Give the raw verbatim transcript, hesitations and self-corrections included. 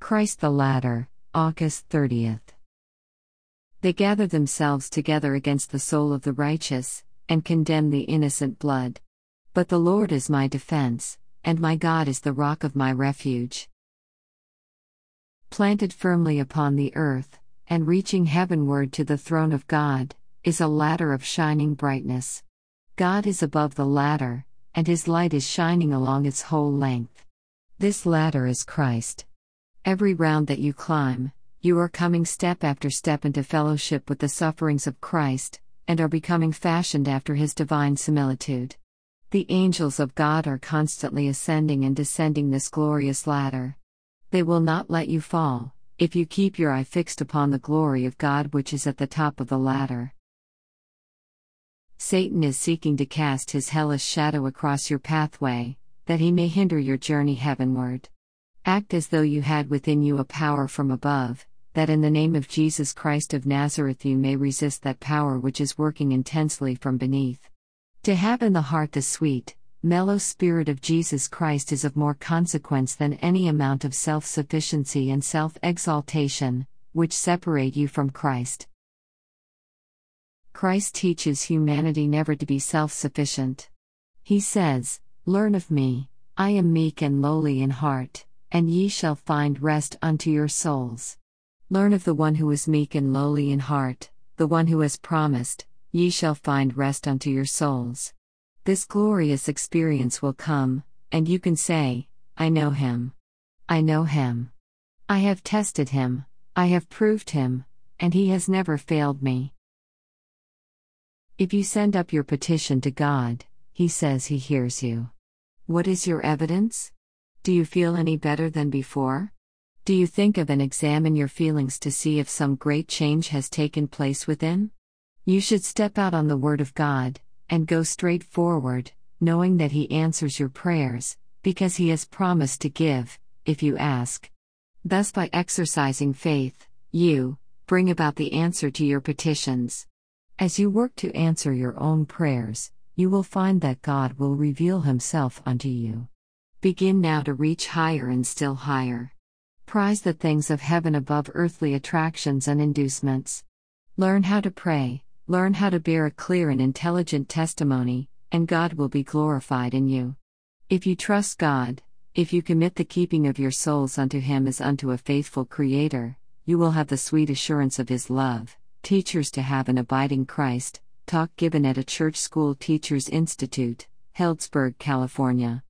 Christ the Ladder, August thirtieth. They gather themselves together against the soul of the righteous, and condemn the innocent blood. But the Lord is my defense, and my God is the rock of my refuge. Planted firmly upon the earth, and reaching heavenward to the throne of God, is a ladder of shining brightness. God is above the ladder, and His light is shining along its whole length. This ladder is Christ. Every round that you climb, you are coming step after step into fellowship with the sufferings of Christ, and are becoming fashioned after His divine similitude. The angels of God are constantly ascending and descending this glorious ladder. They will not let you fall, if you keep your eye fixed upon the glory of God which is at the top of the ladder. Satan is seeking to cast his hellish shadow across your pathway, that he may hinder your journey heavenward. Act as though you had within you a power from above, that in the name of Jesus Christ of Nazareth you may resist that power which is working intensely from beneath. To have in the heart the sweet, mellow Spirit of Jesus Christ is of more consequence than any amount of self-sufficiency and self-exaltation, which separate you from Christ. Christ teaches humanity never to be self-sufficient. He says, "Learn of me, I am meek and lowly in heart, and ye shall find rest unto your souls." Learn of the one who is meek and lowly in heart, the one who has promised, "Ye shall find rest unto your souls." This glorious experience will come, and you can say, "I know him. I know him. I have tested him, I have proved him, and he has never failed me." If you send up your petition to God, He says He hears you. What is your evidence? Do you feel any better than before? Do you think of and examine your feelings to see if some great change has taken place within? You should step out on the Word of God, and go straight forward, knowing that He answers your prayers, because He has promised to give, if you ask. Thus, by exercising faith, you bring about the answer to your petitions. As you work to answer your own prayers, you will find that God will reveal Himself unto you. Begin now to reach higher and still higher. Prize the things of heaven above earthly attractions and inducements. Learn how to pray, learn how to bear a clear and intelligent testimony, and God will be glorified in you. If you trust God, if you commit the keeping of your souls unto Him as unto a faithful Creator, you will have the sweet assurance of His love. Teachers to have an abiding Christ, talk given at a Church School Teachers Institute, Healdsburg, California.